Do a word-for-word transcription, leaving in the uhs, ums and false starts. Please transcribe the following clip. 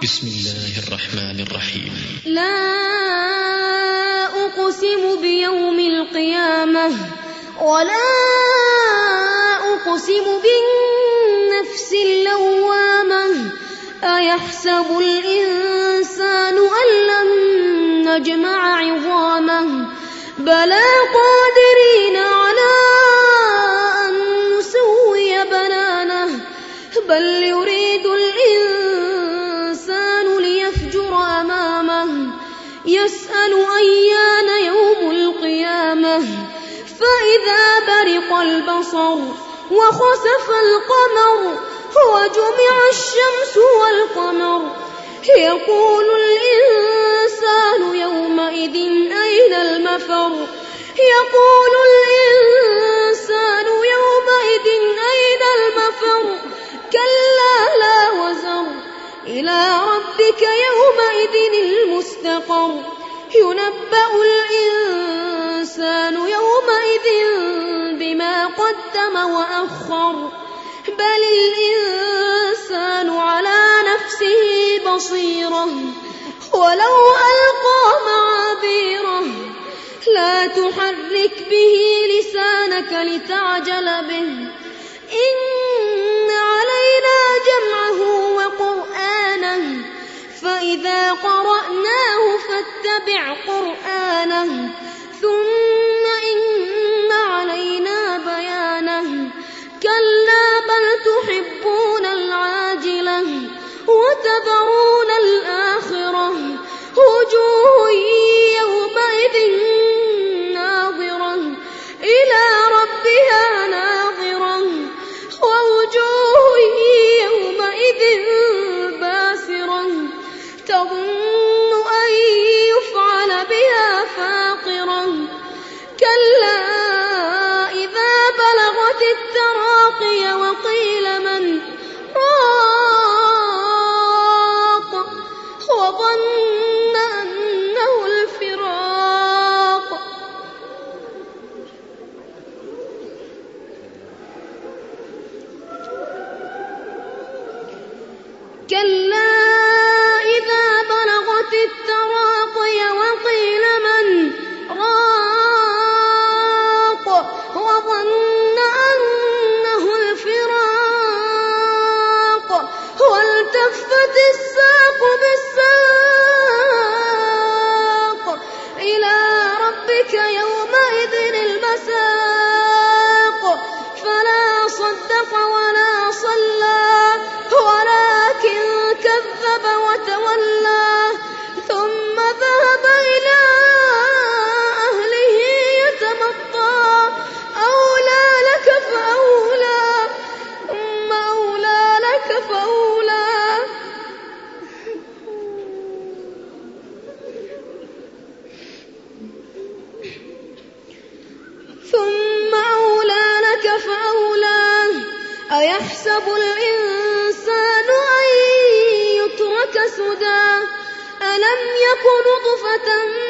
بسم الله الرحمن الرحيم. لا أقسم بيوم القيامة ولا أقسم بالنفس اللوامة أيحسب الإنسان أن لن نجمع عظامه بلى قادرين على أن نسوي بنانه بل يريد الإنسان ليفجر أمامه يسأل أيان يوم القيامة فإذا برق البصر وخسف القمر وجمع الشمس والقمر يقول الإنسان يومئذ أين المفر يقول الإنسان يومئذ أين المفر كلا لا وزر إلى ربك يومئذ المستقر ينبأ الإنسان يومئذ بما قدم وأخر بل الإنسان على نفسه بصيرة ولو ألقى معاذيره لا تحرك به لسانك لتعجل به إن علينا جمعه وقرآنه فإذا قرأناه فاتبع قرآنه ثم إن علينا بيانه كلا بل تحبون العاجلة وتذرون الآخرة وجوه يومئذ ناظرة إلى ربها ناظرة ووجوه يومئذ باسرة تظن أن يفعل بها فاقرة كلا إذا بلغت التراقي وقيل من راق وظن أنه الفراق كلا إذا بلغت التراقي وقيل من راق وظن أنه الفراق والتفت الساق بالساق إلى ربك يومئذ المساق فلا صدق ولا صلى ولكن كذب وتولى ثم ذهب إلى أهله يتمطى أولى لك فأولى ثم أولى لك فأولى ثم أولى لك فأولى أيحسب الإنسان أن يترك سدى ألم يك نطفة